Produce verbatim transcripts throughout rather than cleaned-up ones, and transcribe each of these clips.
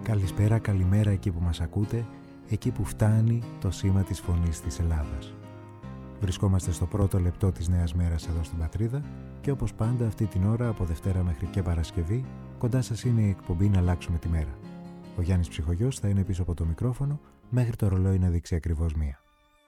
Καλησπέρα, καλημέρα εκεί που μας ακούτε, εκεί που φτάνει το σήμα της φωνής της Ελλάδας. Βρισκόμαστε στο πρώτο λεπτό της νέας μέρας εδώ στην πατρίδα και όπως πάντα αυτή την ώρα από Δευτέρα μέχρι και Παρασκευή κοντά σας είναι η εκπομπή «Να αλλάξουμε τη μέρα». Ο Γιάννης Ψυχογιός θα είναι πίσω από το μικρόφωνο μέχρι το ρολόι να δείξει ακριβώς μία.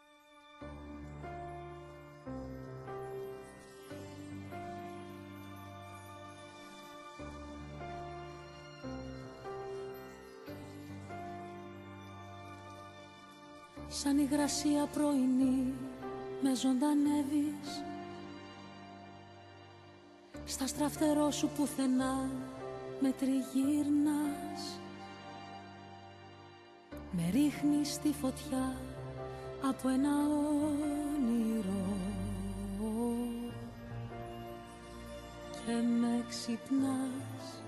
Σαν υγρασία πρωινή με ζωντανεύεις, στα στραφτερό σου πουθενά με τριγύρνας, με ρίχνεις στη φωτιά από ένα όνειρο και με ξυπνάς.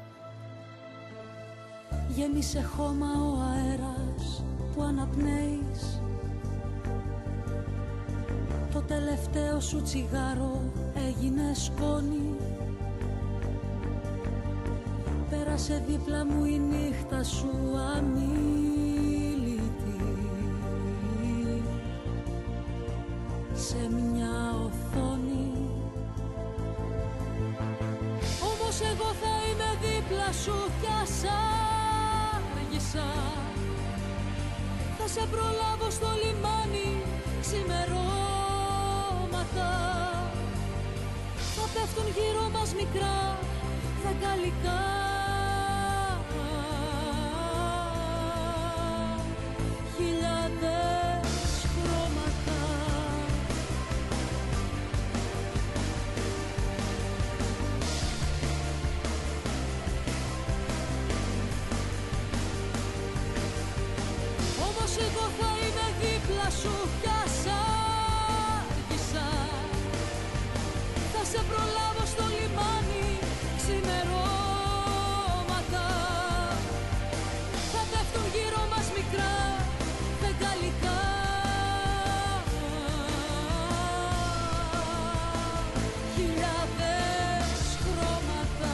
Γέμισε χώμα ο αέρας που αναπνέεις, το τελευταίο σου τσιγάρο έγινε σκόνη, πέρασε δίπλα μου η νύχτα σου αμίλητη σε μια οθόνη. Όμως εγώ θα είμαι δίπλα σου κι ας άργησα, θα σε προλάβω στο λιμάνι ξημερώματα. Θα πέφτουν γύρω μας μικρά δακαλικά, χιλιάδες χρώματα. Όμως εγώ θα είμαι δίπλα σου κι ας άργησα, θα σε προλάβω στο λιμάνι ξημερώματα. Θα πέφτουν γύρω μας μικρά φεγγαλικά, χιλιάδες χρώματα,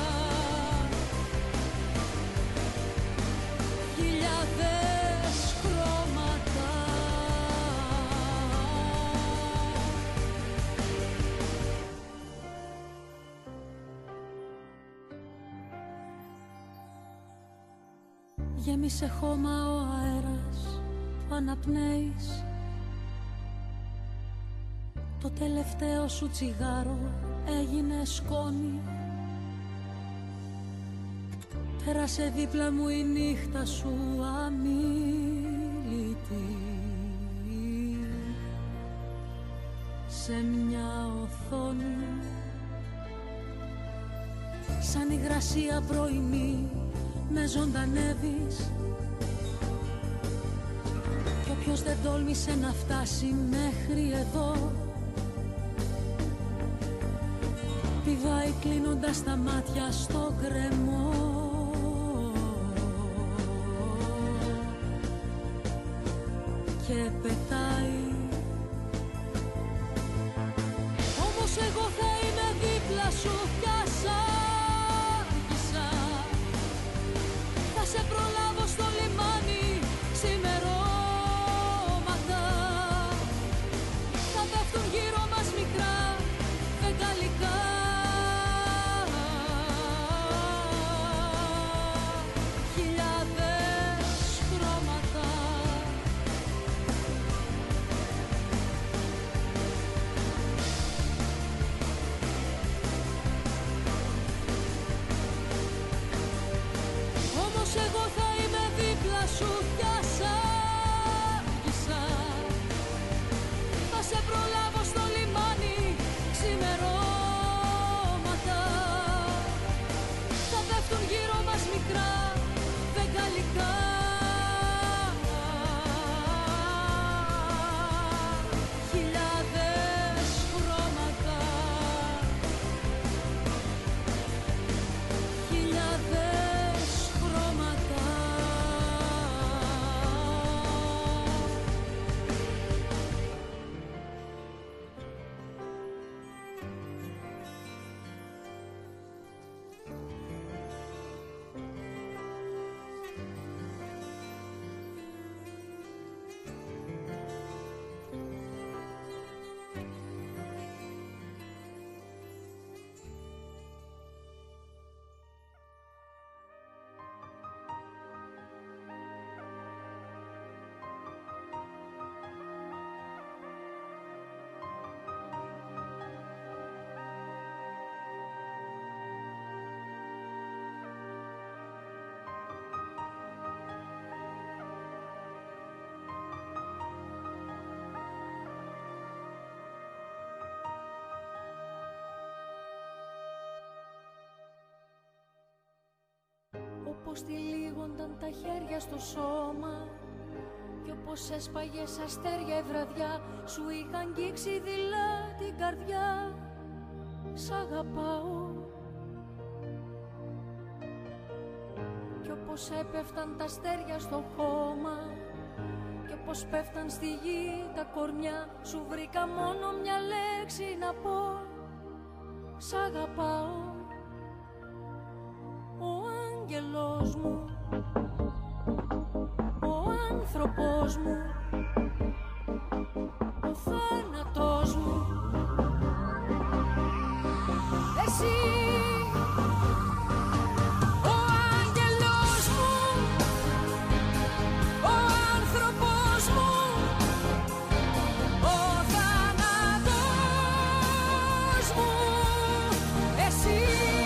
χιλιάδες χρώματα. Γέμισε χώμα ο αέρας που αναπνέεις, το τελευταίο σου τσιγάρο έγινε σκόνη, πέρασε δίπλα μου η νύχτα σου αμίλητη σε μια οθόνη. Σαν υγρασία πρωινή με ζωντανεύεις, κι όποιος δεν τόλμησε να φτάσει μέχρι εδώ πηδάει κλείνοντας τα μάτια στο γκρεμό και πετάει. Όμως εγώ θα είμαι δίπλα σου κι ας άργησα, θα σε προλάβω στο λιμάνι ξημερώματα. Θα πέφτουν γύρω μας μικρά φεγγαλικά, χιλιάδες χρώματα, πως τυλίγονταν τα χέρια στο σώμα κι όπως έσπαγες αστέρια η βραδιά σου είχαν αγγίξει δειλά την καρδιά. Σ' αγαπάω. Κι όπως έπεφταν τα αστέρια στο χώμα κι όπως πέφταν στη γη τα κορμιά σου βρήκα μόνο μια λέξη να πω. Σ' αγαπάω. Ο άγγελος μου, ο άνθρωπος μου, ο θάνατος μου, εσύ. Ο άγγελος μου, ο άνθρωπος μου, ο θάνατος μου, εσύ.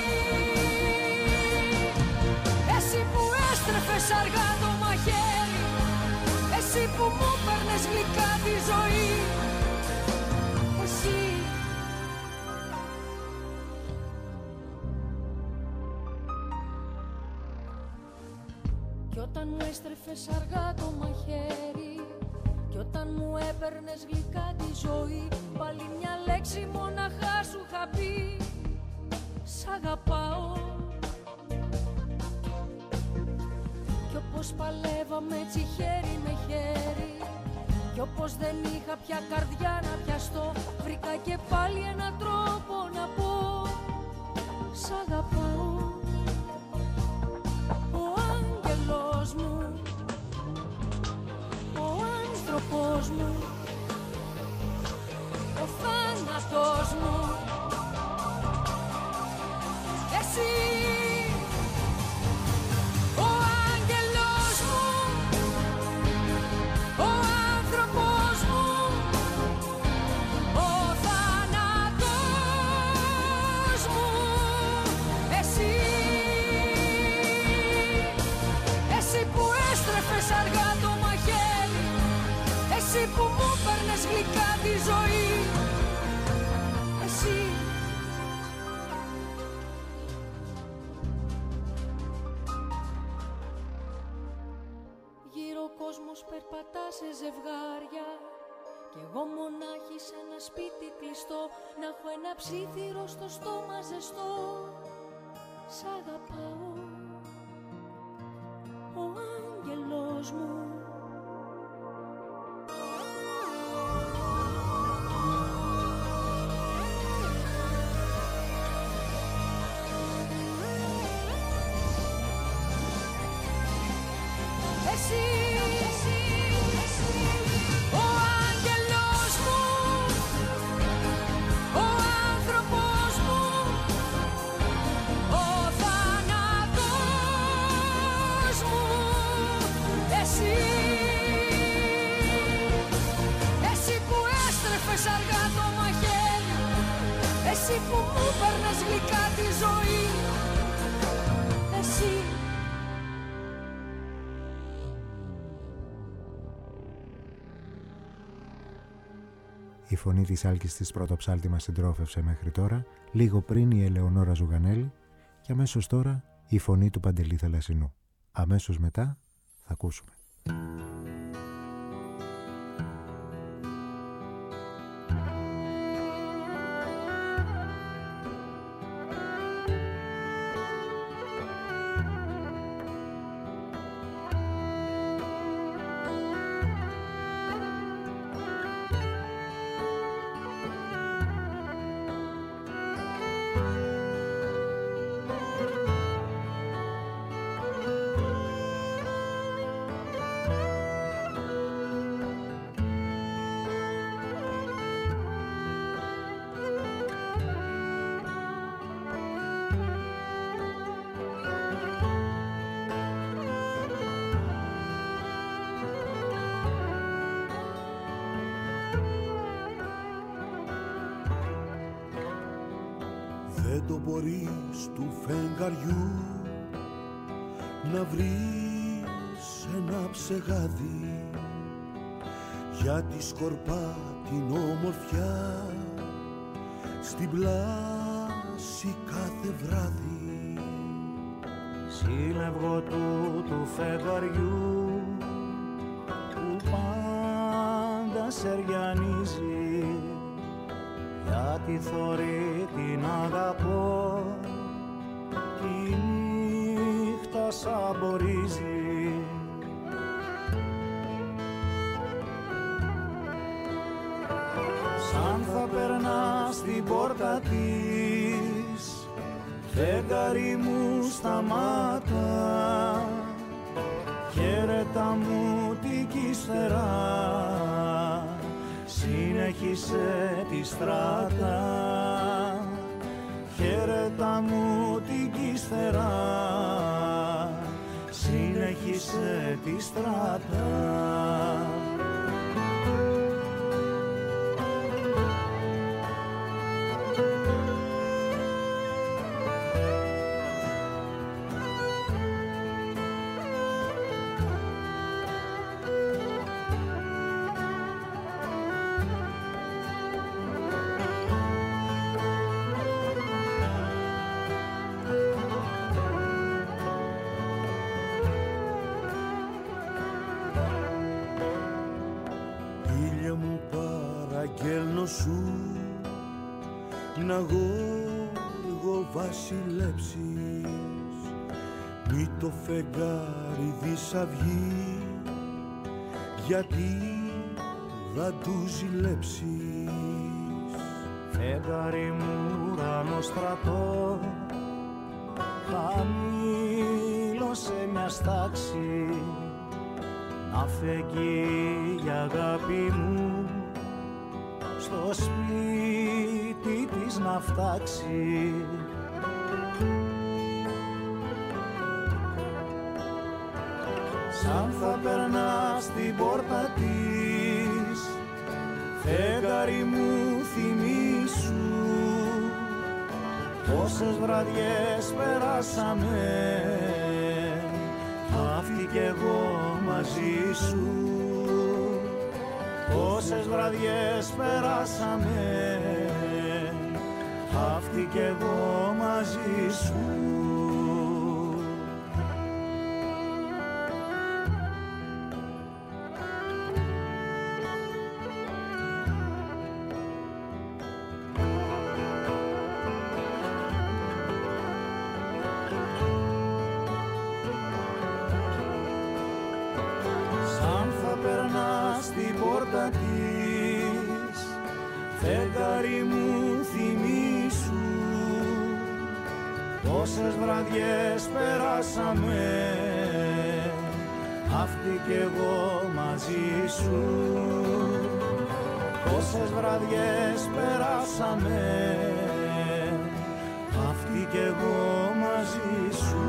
Εσύ που έστρεφες αργά το μαχαίρι, εσύ που μου παίρνες γλυκά τη ζωή, εσύ. Κι όταν μου έστρεφες αργά το μαχαίρι κι όταν μου έπαιρνες γλυκά τη ζωή, πάλι μια λέξη μοναχά σου είχα πει. Σ' αγαπάω. Κι όπως παλεύαμε έτσι χέρι με χέρι κι όπως δεν είχα πια καρδιά να πιαστώ, βρήκα και πάλι έναν τρόπο να πω. Σ' αγαπάω. Ο άγγελος μου, ο άνθρωπος μου, ο θάνατος μου, εσύ. Ο άγγελος μου, ο άνθρωπος μου, ο θάνατος μου, εσύ. Εσύ που έστρεφες αργά το μαχαίρι, εσύ που μου παίρνες γλυκά τη ζωή, εσύ. Γύρω ο κόσμος περπατά σε ζευγάρια κι εγώ μονάχη σε ένα σπίτι κλειστό, να έχω ένα ψήθυρο στο στόμα ζεστό. Σ' αγαπάω. Ο άγγελος μου. Εσύ, εσύ, εσύ. Ο άγγελος μου, ο άνθρωπος μου, ο θάνατος μου, εσύ. Εσύ που έστρεφες αργά το μαχαίρι, εσύ που μου παίρνες γλυκά τη ζωή, εσύ. Η φωνή της Άλκης της Πρωτοψάλτη μας συντρόφευσε μέχρι τώρα, λίγο πριν η Ελεονόρα Ζουγανέλη και αμέσως τώρα η φωνή του Παντελή Θαλασσινού. Αμέσως μετά θα ακούσουμε. Δεν το μπορείς του φεγγαριού να βρεις ένα ψεγάδι, γιατί σκορπά την όμορφιά στην πλάση κάθε βράδυ. σύλλευγο του του φεγγαριού που πάντα σεριανίζει, γιατί θωρεί την αγαπώ, τη νύχτα σαμπορίζει. Σαν θα περνά στην πόρτα της, φεγγάρι μου σταμάτα, χαίρετα μου την κύστερα, συνέχισε τη στράτα. Χαίρετα μου την κύστερα, συνέχισε τη στράτα. Σου να γόργο βασιλέψεις, μη το φεγγάρι δισαυγεί, γιατί θα του ζηλέψεις. Φεγγάρι μου ουρανό στρατό, χαμήλω σε μια στάξη, να φεγγεί η αγάπη μου στο σπίτι της να φτάξει. Σαν θα περνά στην πόρτα της, φεγγάρι μου θυμήσου, πόσες βραδιές περάσαμε, αυτή κι εγώ μαζί σου. Πόσες βραδιές περάσαμε, αυτή κι εγώ μαζί σου. Φεγγάρι μου θυμήσου, πόσες βραδιές περάσαμε, αυτή κι εγώ μαζί σου. Πόσες βραδιές περάσαμε, αυτή κι εγώ μαζί σου.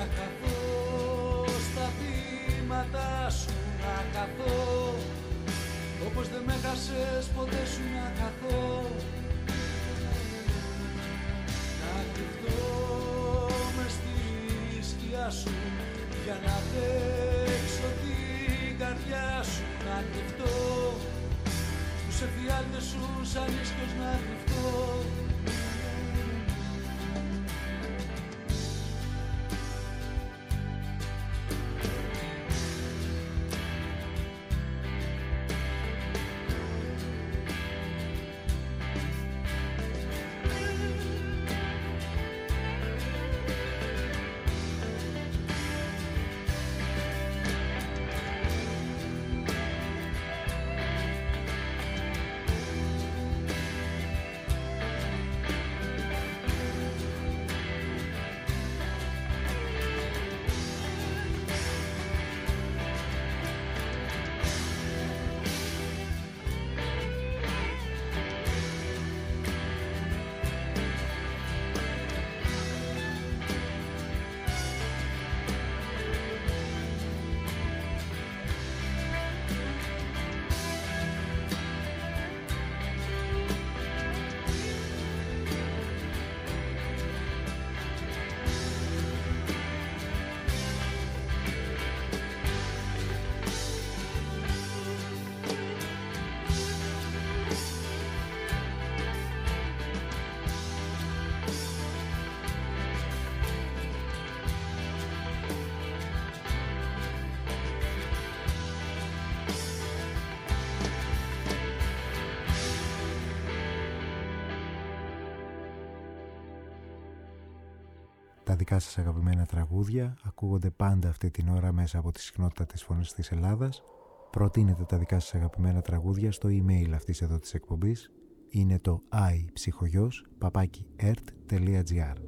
να καθώ στα βήματα σου, να καθώ όπως δεν με χάσες ποτέ σου, να καθώ, να κρυφτώ μες στη σκιά σου για να παίξω την καρδιά σου, να κρυφτώ στους εφιάλτες σου σαν ίσκιος, να κρυφτώ. Τα δικά σας αγαπημένα τραγούδια ακούγονται πάντα αυτή την ώρα μέσα από τη συχνότητα της Φωνής της Ελλάδας. Προτείνετε τα δικά σας αγαπημένα τραγούδια στο email αυτής εδώ της εκπομπής. Είναι το iψυχογιός παπάκι ερτ τελεία τζι άρ.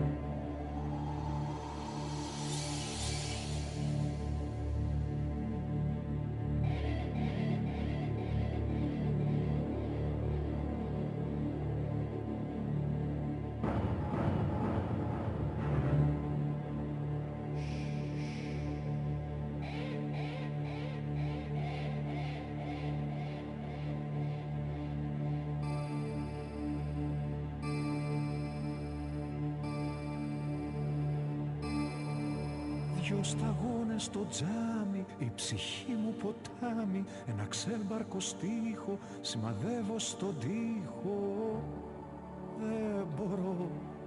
Δυο σταγόνες στο τζάμι, η ψυχή μου ποτάμι, ένα ξέμπαρκο στίχο σημαδεύω στον τοίχο. Δεν μπορώ.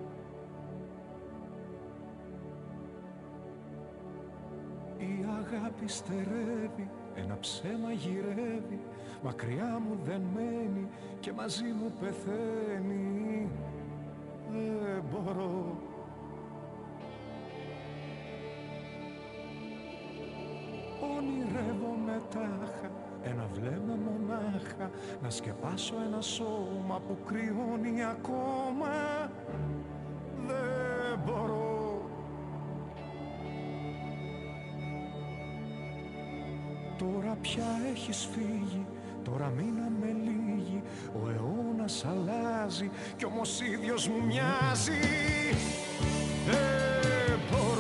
Η αγάπη στερεύει, ένα ψέμα γυρεύει, μακριά μου δεν μένει και μαζί μου πεθαίνει. Δεν μπορώ. Ονειρεύομαι τάχα, ένα βλέμμα μονάχα, να σκεπάσω ένα σώμα που κρυώνει ακόμα. Δεν μπορώ. Τώρα πια έχεις φύγει, τώρα μείναμε λίγοι, ο αιώνας αλλάζει κι όμως ίδιος μου μοιάζει. Δεν μπορώ.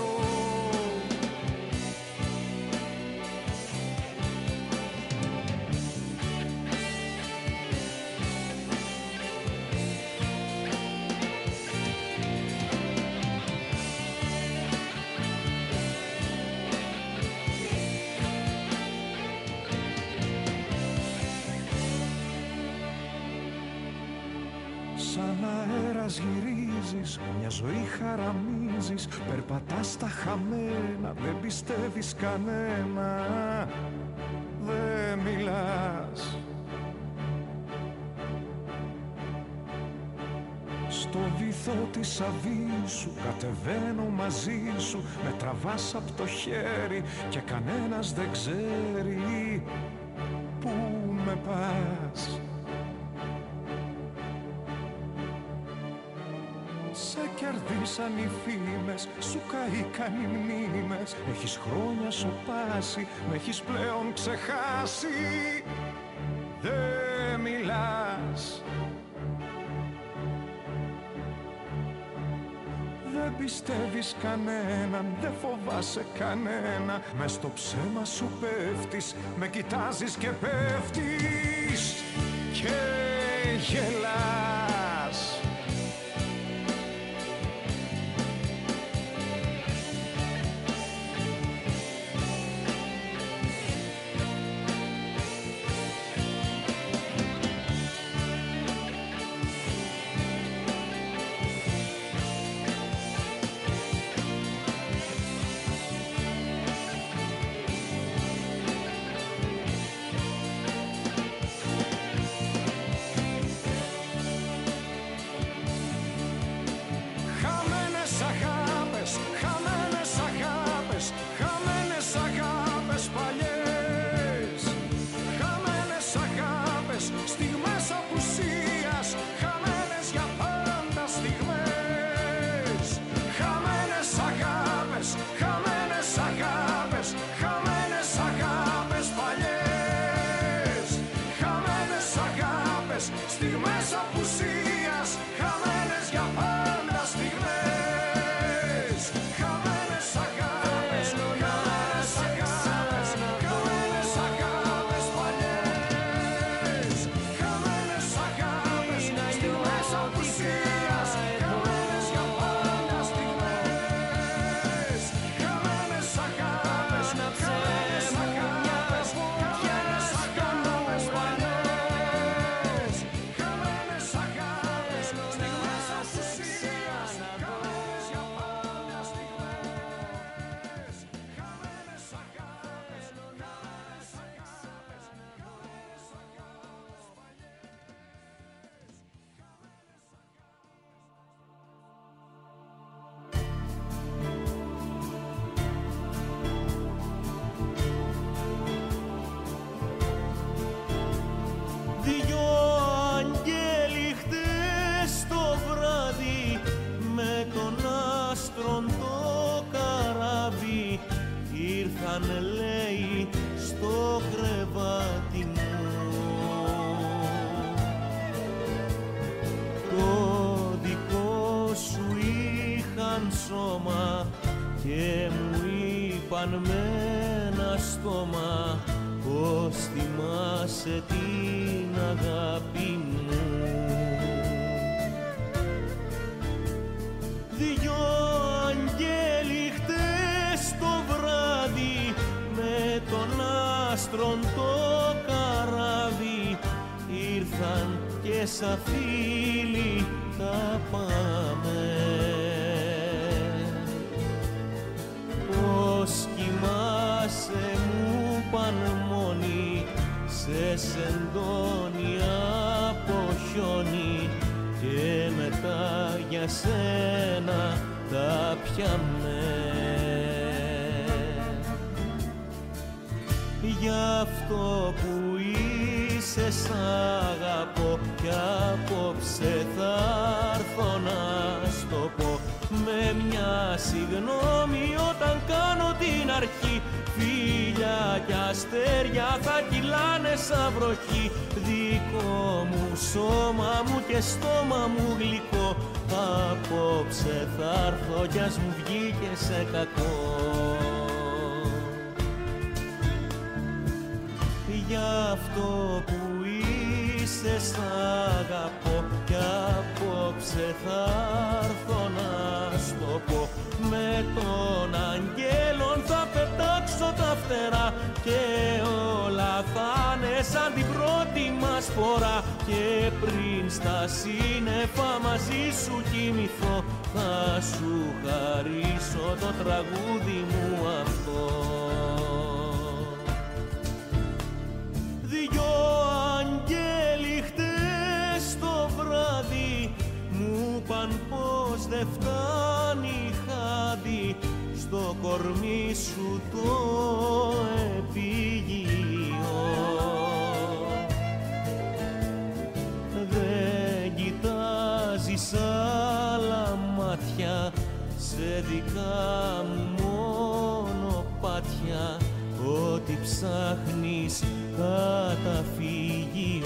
Σαν αέρας γυρίζεις, μια ζωή χαραμίζεις, περπατάς στα χαμένα, δεν πιστεύεις κανένα, δεν μιλάς. Στο βυθό της αβύσσου κατεβαίνω μαζί σου, με τραβάς απ' το χέρι και κανένας δεν ξέρει πού με πας. Σε κερδίσαν οι φήμες, σου καήκαν οι μνήμες, έχεις χρόνια σωπάσει, με έχεις πλέον ξεχάσει. Δεν μιλάς. δεν πιστεύεις κανέναν, δεν φοβάσαι κανένα. Μες στο ψέμα σου πέφτεις, με κοιτάζεις και πέφτεις και γελάς.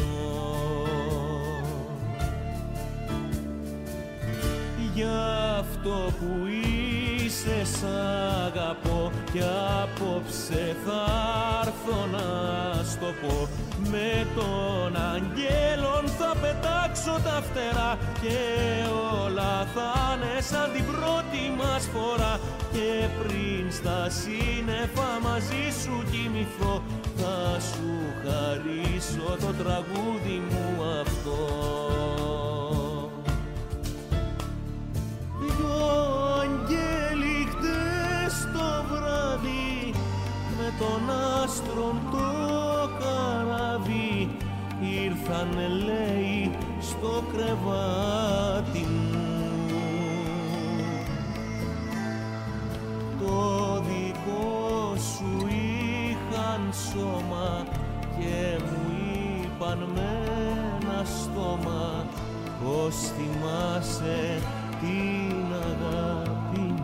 Γι' αυτό αυτό που είσαι σ' αγαπώ κι απόψε θα έρθω να στο πω. Με τον αγγέλων θα πετάξω τα φτερά και όλα θα είναι σαν την πρώτη μας φορά. Και πριν στα σύννεφα μαζί σου κοιμηθώ θα σου χαρίσω το τραγούδι μου αυτό. Δυο αγγέλοι χτες το βράδυ με τον άστρον το καράβι ήρθανε λέει στο κρεβάτι μου. Το δικό σου είχαν σώμα και μου είπαν με ένα στόμα πως θυμάσαι την αγάπη μου.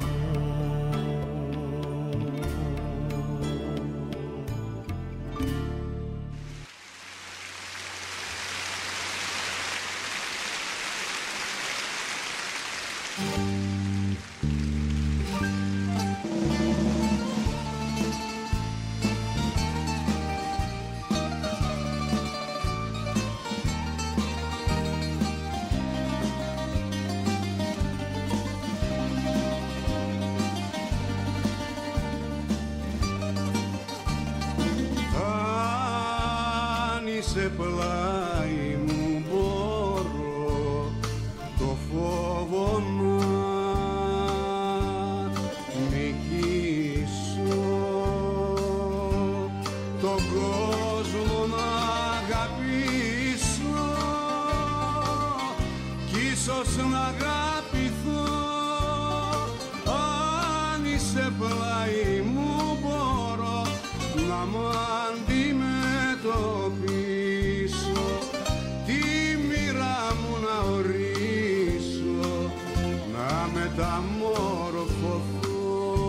Σε πλάι μου μπορώ το φόβο να νικήσω, τον κόσμο να αγαπήσω κι ίσως να αγαπηθώ. Αν είσαι πλάι μου μπορώ να μ' αντιμετωπίσω, μεταμορφωθώ.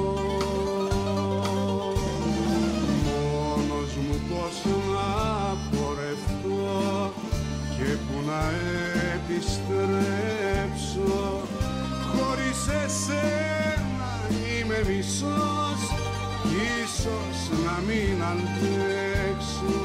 Μόνος μου πως να πορευτώ και που να επιστρέψω. Χωρίς εσένα είμαι μισός, ίσως να μην αντέξω.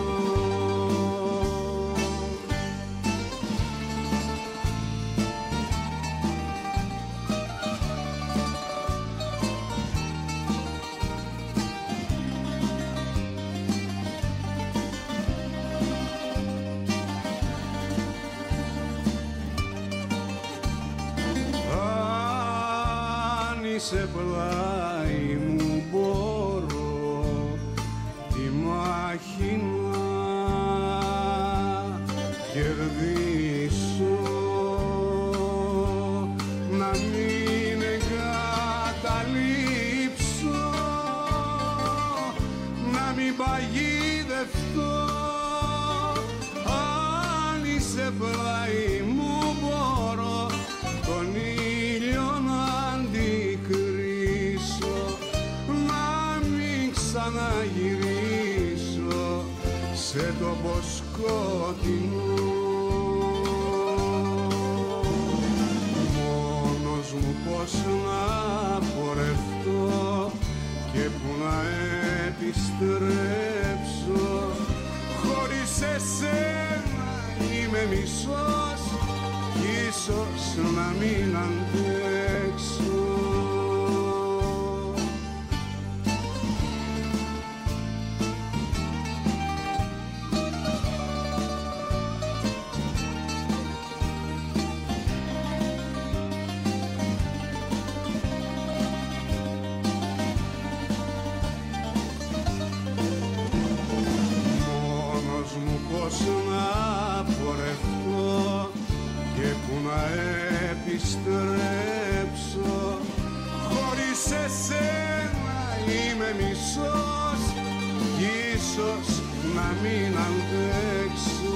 Σε πλάι μου μπορώ τη μάχη να κερδίσω, να μην εγκαταλείψω, να μην παγιδευτώ. Αν είσαι πλάι μου μπορώ τον ήλιο να ξαναγυρίσω σε τόπο σκοτεινό. Μόνος μου πως να πορευτώ και που να επιστρέψω. Χωρίς εσένα είμαι μισός, ίσως να μην αντέξω. Να πορευτώ και που να επιστρέψω. Χωρίς εσένα είμαι μισός, ίσως να μην αντέξω.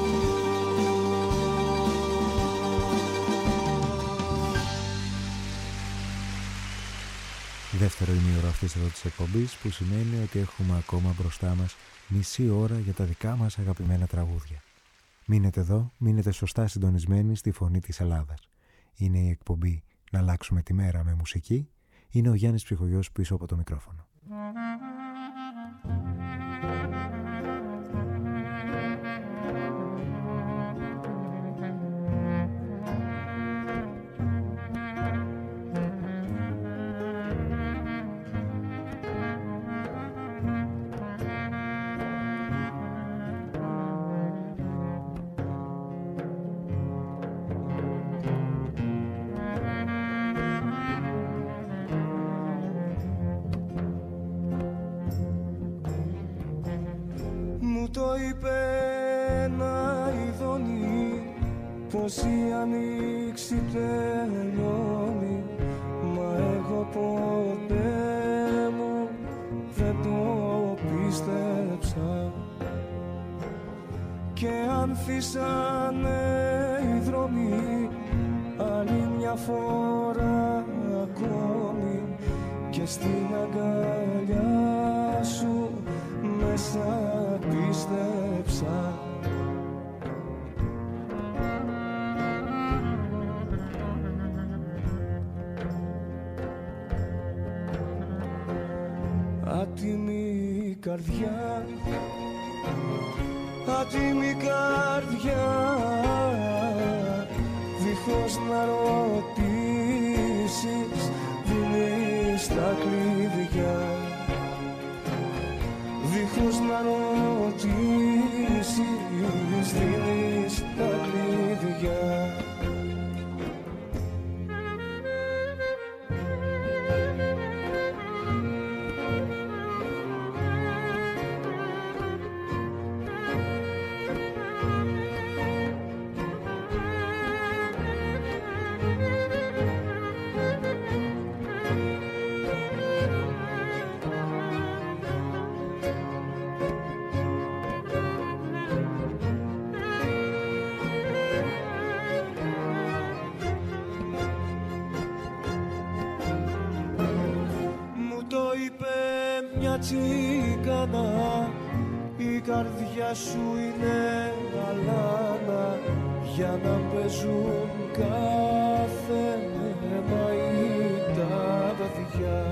Δεύτερο ημίωρο αυτής εδώ της εκπομπής, που σημαίνει ότι έχουμε ακόμα μπροστά μας μισή ώρα για τα δικά μας αγαπημένα τραγούδια. Μείνετε εδώ, μείνετε σωστά συντονισμένοι στη Φωνή της Ελλάδας. Είναι η εκπομπή να αλλάξουμε τη μέρα με μουσική. Είναι ο Γιάννης Ψυχογιός πίσω από το μικρόφωνο. Το είπε ένα ειδώνει πως η ανοίξη τελειώνει, μα εγώ ποτέ μου δεν το πίστεψα. Και ανθίσανε οι δρόμοι άλλη μια φορά ακόμη, και στην αγκαλιά σου μέσα πίστεψα. Άτιμη καρδιά, άτιμη καρδιά, δίχως να ρωτήσεις δίνεις τα κλειδιά. Δίχως να ρωτήσεις δίνεις τα κλειδιά. Τσίκανα, η καρδιά σου είναι αλάνα, για να παίζουν κάθε μαΐ τα βαθιά.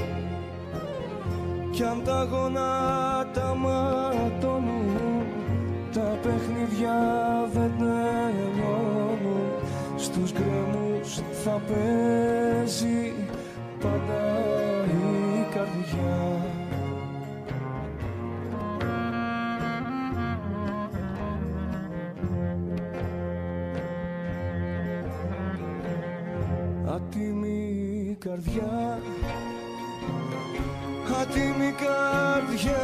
Κι αν τα γονάτα ματώνουν, τα παιχνίδια δεν τελειώνουν, στους γκρέμους θα παίζει πάντα η καρδιά. Άτιμη καρδιά, άτιμη καρδιά,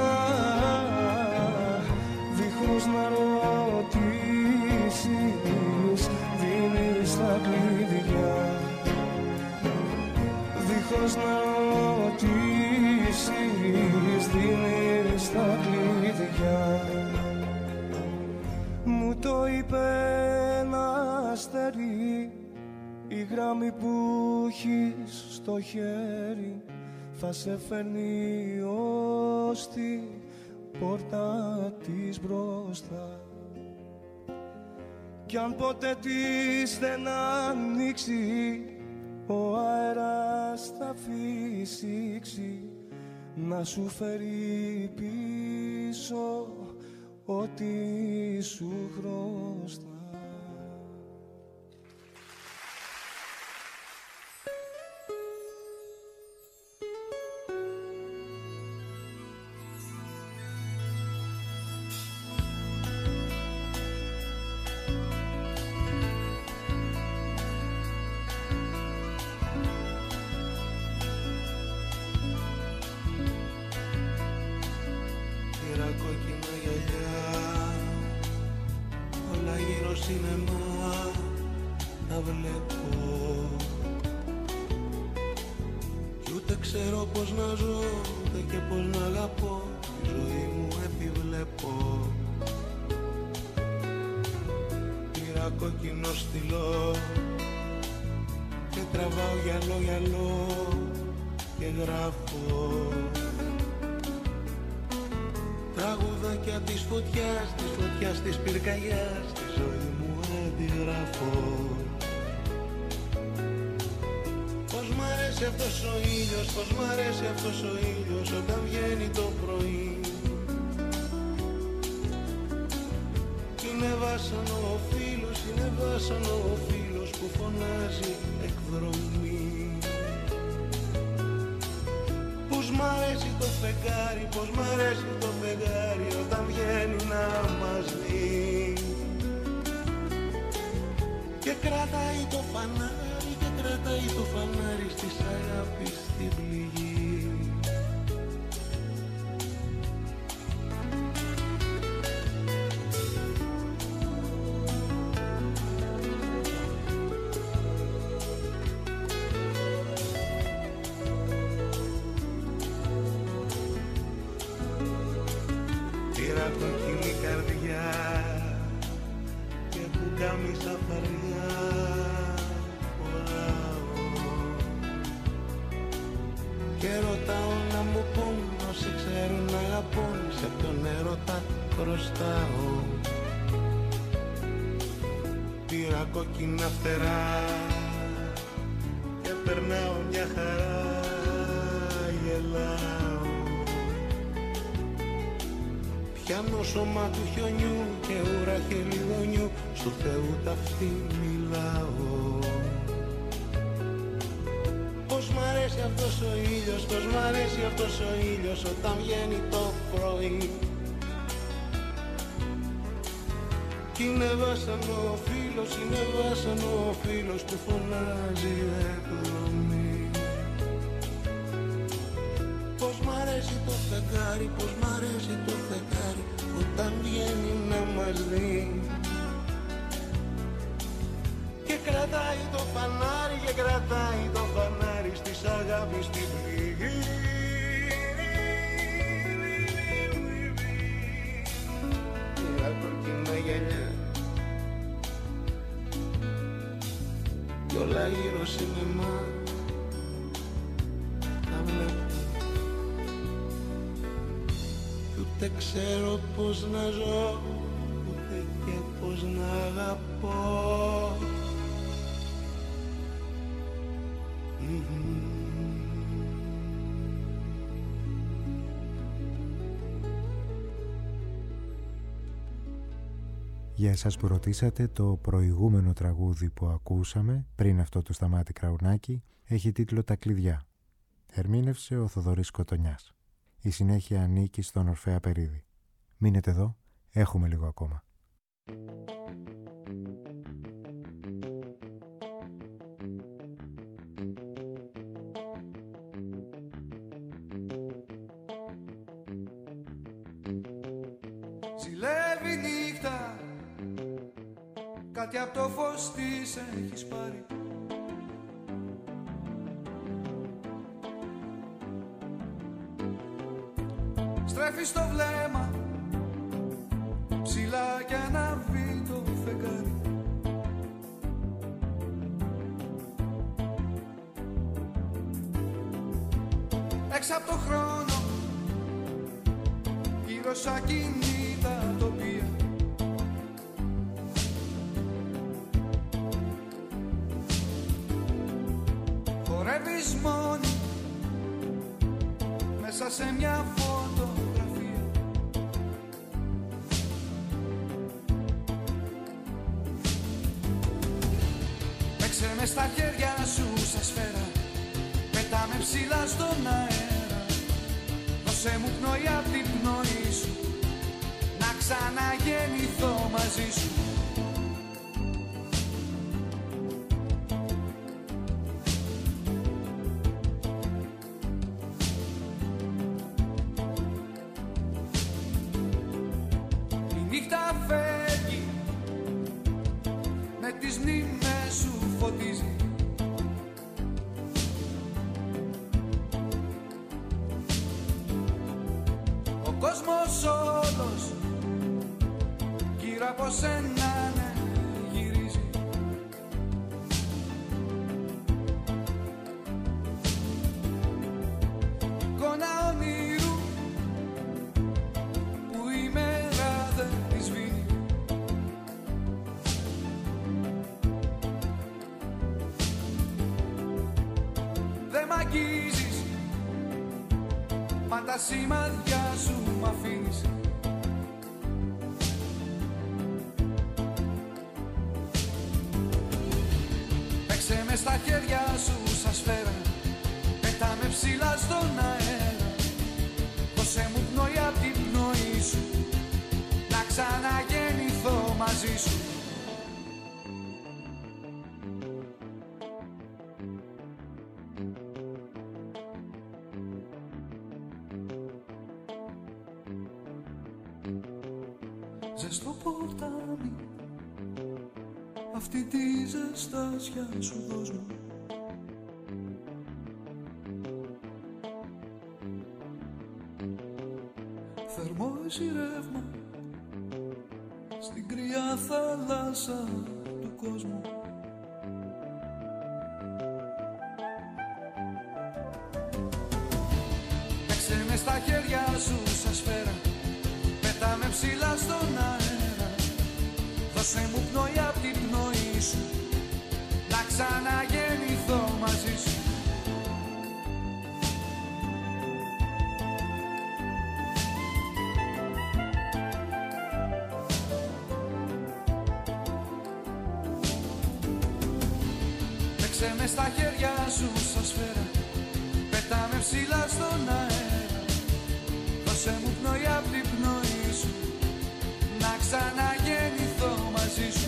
δίχως να ρωτήσεις δίνεις τα κλειδιά. Δίχως να ρωτήσεις δίνεις τα κλειδιά. Μου το είπε ένα αστέρι, η γράμμη που έχεις στο χέρι θα σε φέρνει ως την πόρτα της μπροστά. Κι αν ποτέ της δεν ανοίξει, ο αέρας θα φυσήξει, να σου φέρει πίσω ό,τι σου χρωστά. αρέσει αυτός ο ήλιος, πως μ' αρέσει αυτός ο ήλιος όταν βγαίνει το πρωί. Είναι βάσανο ο φίλος, είναι βάσανο ο φίλος που φωνάζει εκδρομή. Πως μ' αρέσει το φεγγάρι, πως μ' αρέσει το φεγγάρι όταν βγαίνει να μας δει. Και κρατάει το φανάρι, και κρατάει το φανάρι στις αγάπης στην πληγή. Πήρα κόκκινα φτερά και περνάω μια χαρά, γελάω. Πιάνω σώμα του χιονιού και ουρά χελιδονιού, στου Θεού ταυτί μιλάω. Πως μ' αρέσει αυτός ο ήλιος, πως μ' αρέσει αυτός ο ήλιος όταν βγαίνει το πρωί. Κι είναι βάσανο ο φίλος, είναι βάσανο ο φίλος που φωνάζει εκδρομή. Πως μ' αρέσει το φεγγάρι, πως μ' αρέσει το φεγγάρι όταν βγαίνει να μας δει. Και κρατάει το φανάρι, και κρατάει το φανάρι στις αγάπης στην πληγή. Πήρα κόκκινα γυαλιά κι όλα γύρω σινεμά τα βλέπω. Κι ούτε ξέρω πως να ζω, ούτε και πως να αγαπώ. Για εσάς που ρωτήσατε, το προηγούμενο τραγούδι που ακούσαμε πριν αυτό του Σταμάτη Κραουνάκη έχει τίτλο «Τα κλειδιά». Ερμήνευσε ο Θοδωρής Κοτονιάς. Η συνέχεια ανήκει στον Ορφέα Περίδη. Μείνετε εδώ, έχουμε λίγο ακόμα. Ζηλεύει νύχτα, κάτι από το φως της έχεις πάρει. Στρέφεις το βλέμμα ψηλά κι ανάβει το φεγγάρι. Έξω από το χρόνο, γύρω σαν κινήτα τοπία. Χορεύεις μόνη μέσα σε μια φωτογραφία. Παίξε με στα χέρια σου σε σφαίρα, πετάμε ψηλά στον αέρα. Δώσε μου πνοή απ' την πνοή σου, να ξαναγεννηθώ μαζί σου. πάντα σημάδια σου μ' αφήνεις. Παίξε με στα χέρια σου σαν σφαίρα, πέτα με ψηλά στον αέρα. Δώσε μου πνοή απ' την πνοή σου, να ξαναγεννηθώ μαζί σου. Ζεστό ποτάμι, αυτή τη ζεστάσια σου δώσ' μου. Θερμό εσύ ρεύμα στην κρύα θάλασσα του κόσμου. Παίξε με στα χέρια σου σαν σφαίρα, πέτα με ψηλά στον αέρα. Δώσε μου πνοή απ' την πνοή σου, να ξαναγεννηθώ μαζί σου. Παίξε με στα χέρια σου σαν σφαίρα, πέτα με ψηλά στον αέρα. Δώσε μου πνοή απ' την πνοή σου, να ξαναγεννηθώ μαζί σου.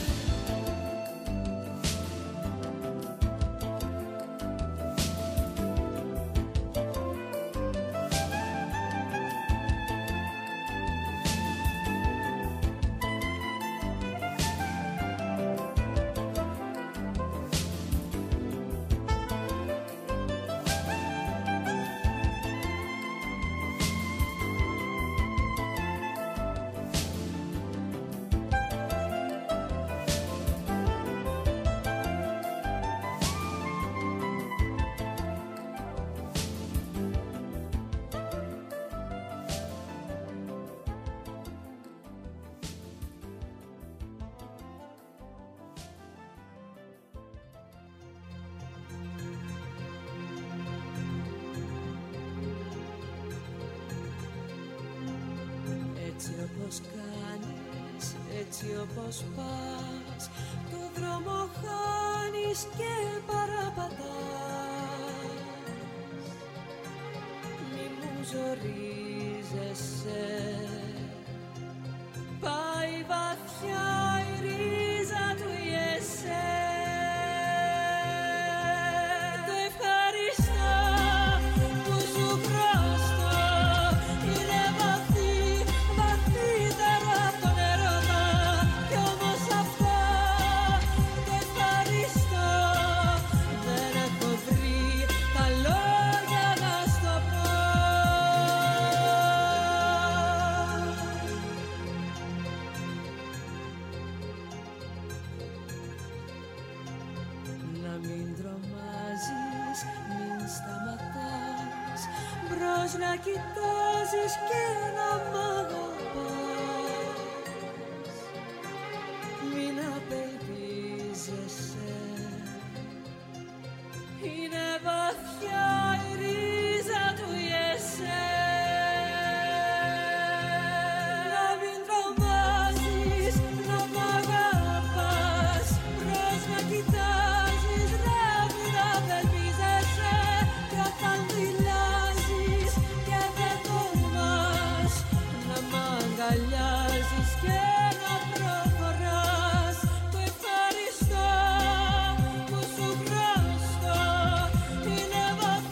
Έτσι όπως κάνεις, έτσι όπως πας, το δρόμο χάνεις και παραπατάς. Μη μου ζορίζεσαι, πάει βαθιά η ρίζα του η εσέ. Να κοιτάζεις και να μ' αγαπάς, μην απελπίζεσαι, είναι βαθιά η ρίζα του η εσέ. Να μην τρομάζεις, να μ' αγαπάς, προς να κοιτάζεις, να μην απελπίζεσαι, κι όταν μιλάζεις και δεν τολμάς να μ' αγκαλιάζεις και να προχωράς, το ευχαριστώ που σου χρωστώ, είναι βαθιά.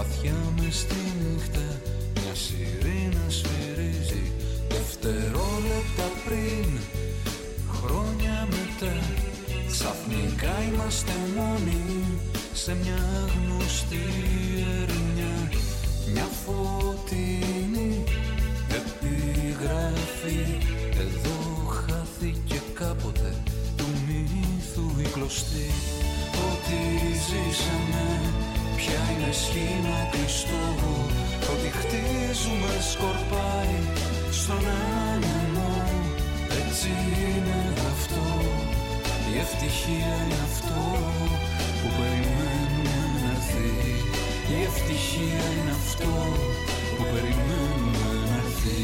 βαθιά μες στη νύχτα μια σιρήνα σφυρίζει. Δευτερόλεπτα πριν, χρόνια μετά, ξαφνικά είμαστε μόνοι σε μια γνωστή ερημιά. Μια φωτεινή επιγραφή, εδώ χάθηκε κάποτε του μύθου η κλωστή. Ό,τι ζήσαμε πια είναι σχήμα κλειστό, ό,τι χτίζουμε σκορπάει στον άνεμο. Έτσι είναι αυτό, η ευτυχία είναι αυτό που περιμένουμε να έρθει. Η ευτυχία είναι αυτό που περιμένουμε να έρθει.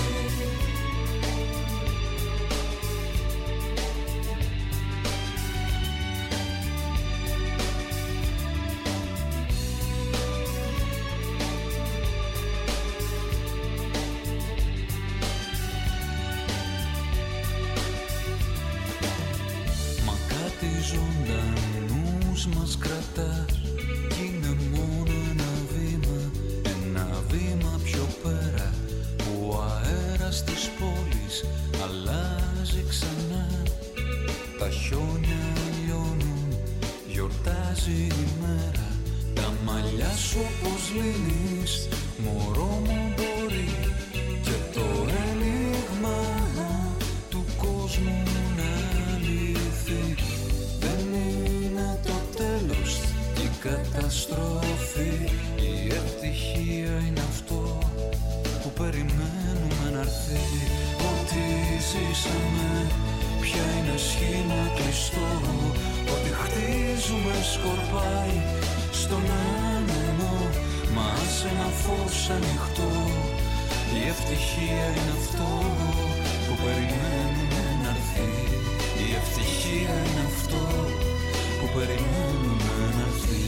Μα κάτι ζωντανούς μας κρατάς κι είναι μόνο ένα βήμα, ένα βήμα πιο πέρα που ο αέρας της πόλης αλλάζει ξανά. Τα χιόνια λιώνουν, γιορτάζει η μέρα. Τα μαλλιά σου όπως λύνεις, μωρό μου μπορεί, και το ένιγμα του κόσμου να λυθεί. Δεν είναι το τέλος και η καταστροφή, η ευτυχία είναι αυτό που περιμένουμε να έρθει. Ό,τι ζήσαμε πια είναι σχήμα κλειστό, ό,τι χτίζουμε σκορπάει στον άνεμο. Μα άσε ένα φως ανοιχτό, η ευτυχία είναι αυτό που περιμένουμε να έρθει. Η ευτυχία είναι αυτό που περιμένουμε να έρθει.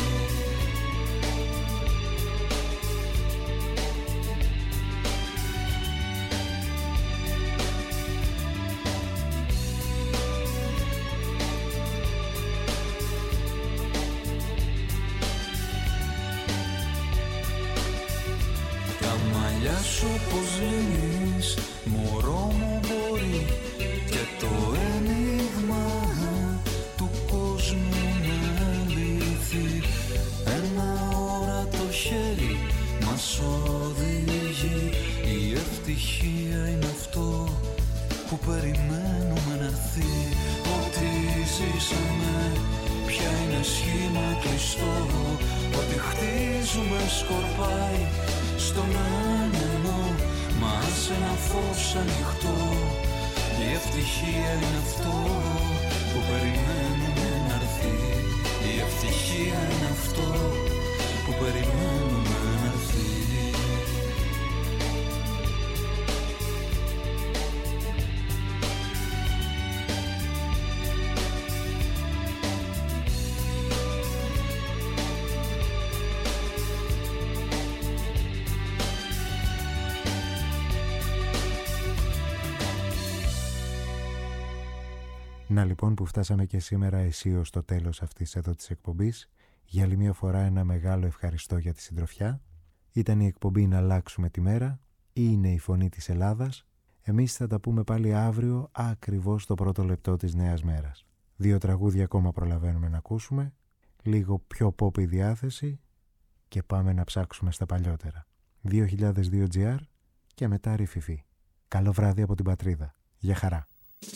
Σου πως λύνεις, μωρό μου μπορεί, και το ένιγμα του κόσμου να λυθεί. Ένα όρατο χέρι μας οδηγεί, η ευτυχία είναι αυτό που περιμένουμε να έρθει. Ό,τι ζήσαμε πια είναι σχήμα κλειστό, ό,τι χτίζουμε σκορπάει στον άνεμο. Μα άσε ένα φως ανοιχτό, η ευτυχία είναι αυτό που περιμένουμε να έρθει. Η ευτυχία είναι αυτό που περιμένουμε να έρθει. Να λοιπόν που φτάσαμε και σήμερα αισίως στο τέλος αυτής εδώ της εκπομπής. Για άλλη μια φορά ένα μεγάλο ευχαριστώ για τη συντροφιά. Ήταν η εκπομπή «Να αλλάξουμε τη μέρα» ή είναι η φωνή της Ελλάδας. Εμείς θα τα πούμε πάλι αύριο ακριβώς το πρώτο λεπτό της νέας μέρας. Δύο τραγούδια ακόμα προλαβαίνουμε να ακούσουμε, λίγο πιο pop η διάθεση και πάμε να ψάξουμε στα παλιότερα. δύο χιλιάδες δύο τζι αρ και μετά ρηφιφί. Καλό βράδυ από την πατρίδα. Γεια χαρά.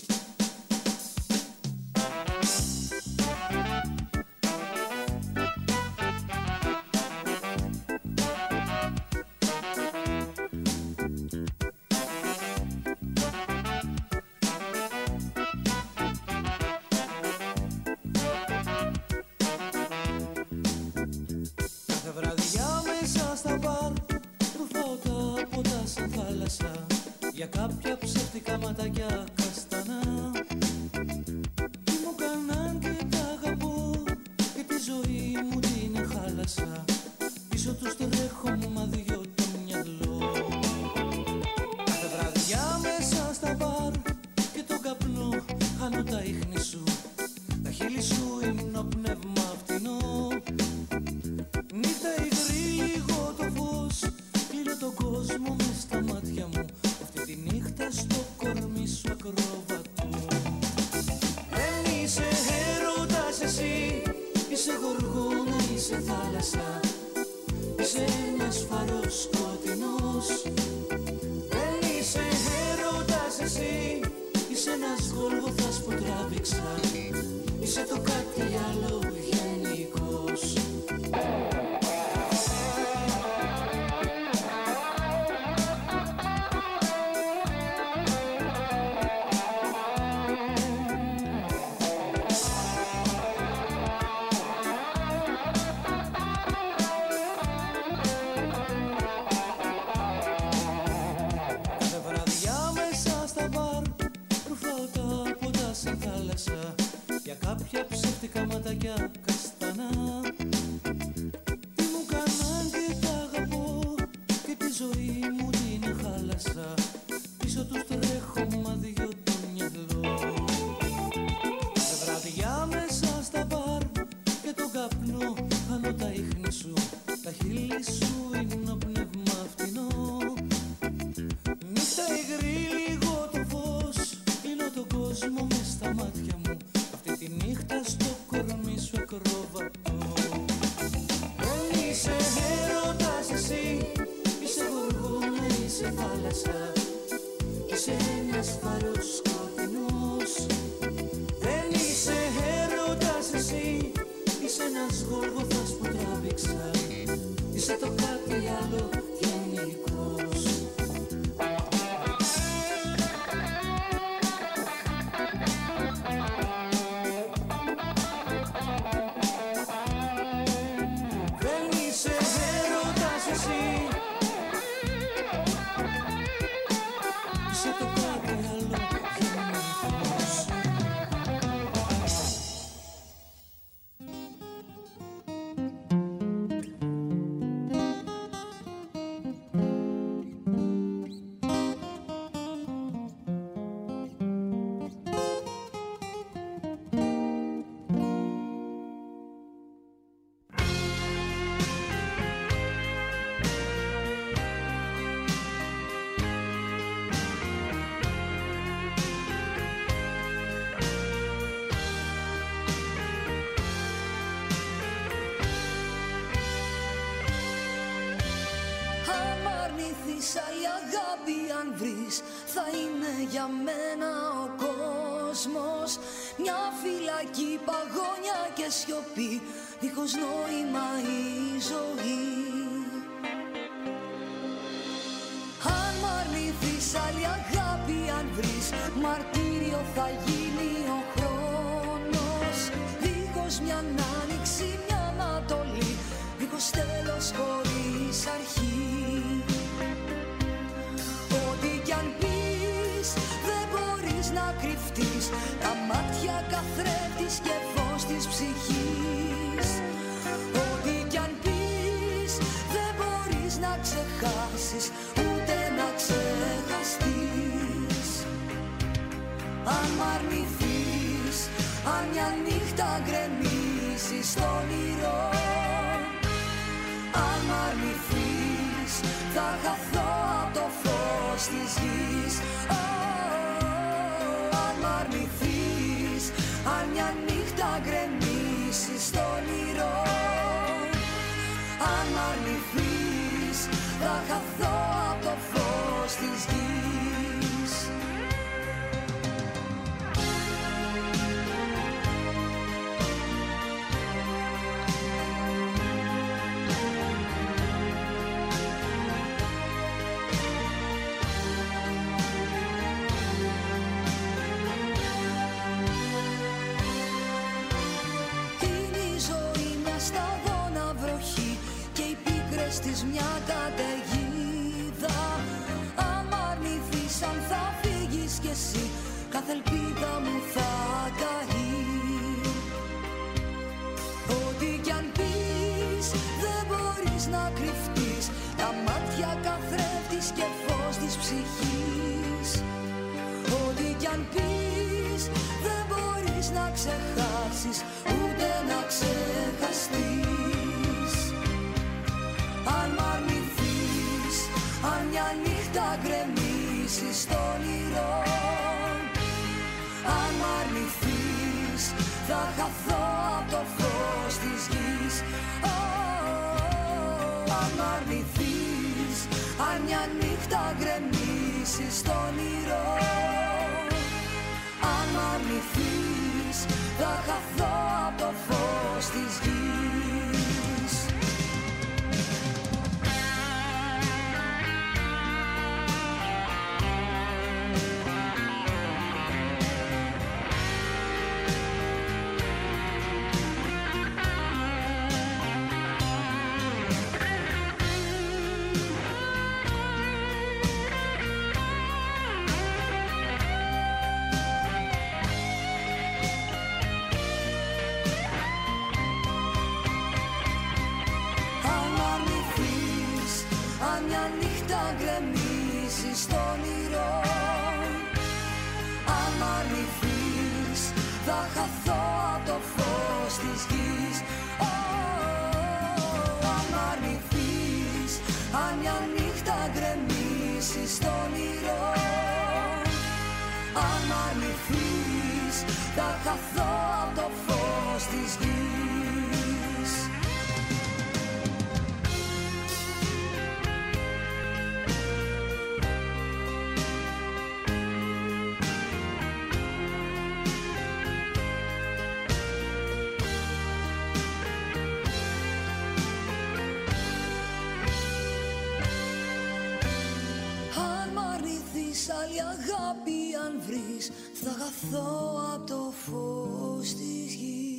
Για κάποια ψεύτικα ματάκια καστανά τι μου κάναν και τα αγαπώ, και τη ζωή μου την χάλασα. Πίσω τους τρέχω μα δυο το μυαλό. Κάθε βραδιά μέσα στα μπαρ και τον καπνό χάνω τα ίχνη σου. Τα χείλη σου ύμνο πνεύμα φτηνό. Νύχτα υγρή θάλασσα. Είσαι ένας φαρός σκοτεινός. Δεν είσαι έρωτας εσύ. Είσαι ένας Γολγοθάς που τράβηξα. Είσαι το κάτι άλλο γενικός. Για κάποια ψεύτικα ματάκια καστανά. Τι μου κάναν και τα αγαπώ και τη ζωή μου την χάλασα. Πίσω τους τρέχω μα δυο το μυαλό. Σε βραδιά μέσα στα μπαρ και τον καπνό χάνω τα ίχνη σου. Τα χείλη σου είναι ο πνεύμα φτηνό. Νύχτα υγρή λίγο το φως. Κλείνω τον κόσμο μες στα μάτια μου. Αυτή τη νύχτα στο κορμί σου ακροβατώ. Δεν είσαι έρωτας εσύ. Είσαι γοργόνα, είσαι θάλασσα. Είσαι ένας φαρός σκοτεινός. Δεν είσαι έρωτας εσύ. Είσαι ένας Γολγοθάς που τράβηξα. Είσαι το κάτι άλλο γενικός. Θα είναι για μένα ο κόσμος μια φυλακή, παγόνια και σιωπή, δίχως νόημα η ζωή. Αν μ' αρνηθείς άλλη αγάπη, αν βρεις μαρτύριο θα γίνει ο χρόνος. Δίχως μια άνοιξη, μια ανατολή, δίχως τέλος χωρίς αρχή. Ό,τι κι αν πεις δεν μπορείς να κρυφτείς, τα μάτια καθρέφτης και φως της ψυχής. Ό,τι κι αν πεις δεν μπορείς να ξεχάσεις, ούτε να ξεχαστείς. Αν μ' αρνηθείς, αν μια νύχτα γκρεμίσεις στο όνειρο, αν μ' αρνηθείς θα χαθώ απ' το φως της γης. Oh, αν μ' αρνηθείς, αν μια νύχτα γκρεμίσεις στο όνειρο, αν μ' αρνηθείς θα χαθώ απ' το φως της γης. Της μια καταιγίδα. Αν μ' αρνηθείς, αν θα φύγεις κι εσύ, κάθε ελπίδα μου θα καεί. Ό,τι κι αν πεις δεν μπορείς να κρυφτείς, τα μάτια καθρέφτης και φως της ψυχής. Ό,τι κι αν πεις δεν μπορείς να ξεχάσεις, ούτε να ξεχαστείς. Αν μ' αρνηθείς, αν μια νύχτα γκρεμίσεις στο όνειρο, αν μ' αρνηθείς θα χαθώ απ' το φως της γης. Oh, Αν μ' αρνηθείς, αν μια νύχτα γκρεμίσεις στο όνειρο, αν μ' αρνηθείς, θα χαθώ απ' το φως της γης. Στο όνειρο, αν μ' αρνηθείς, θα χαθώ απ' το φως της γης. Αν μ' αρνηθείς, αν μια νύχτα γκρεμίσεις στο όνειρο, αν μ' αρνηθείς, θα χαθώ απ' το φως της γης. Άλλη αγάπη αν βρεις, θα χαθώ απ' το φως της γης.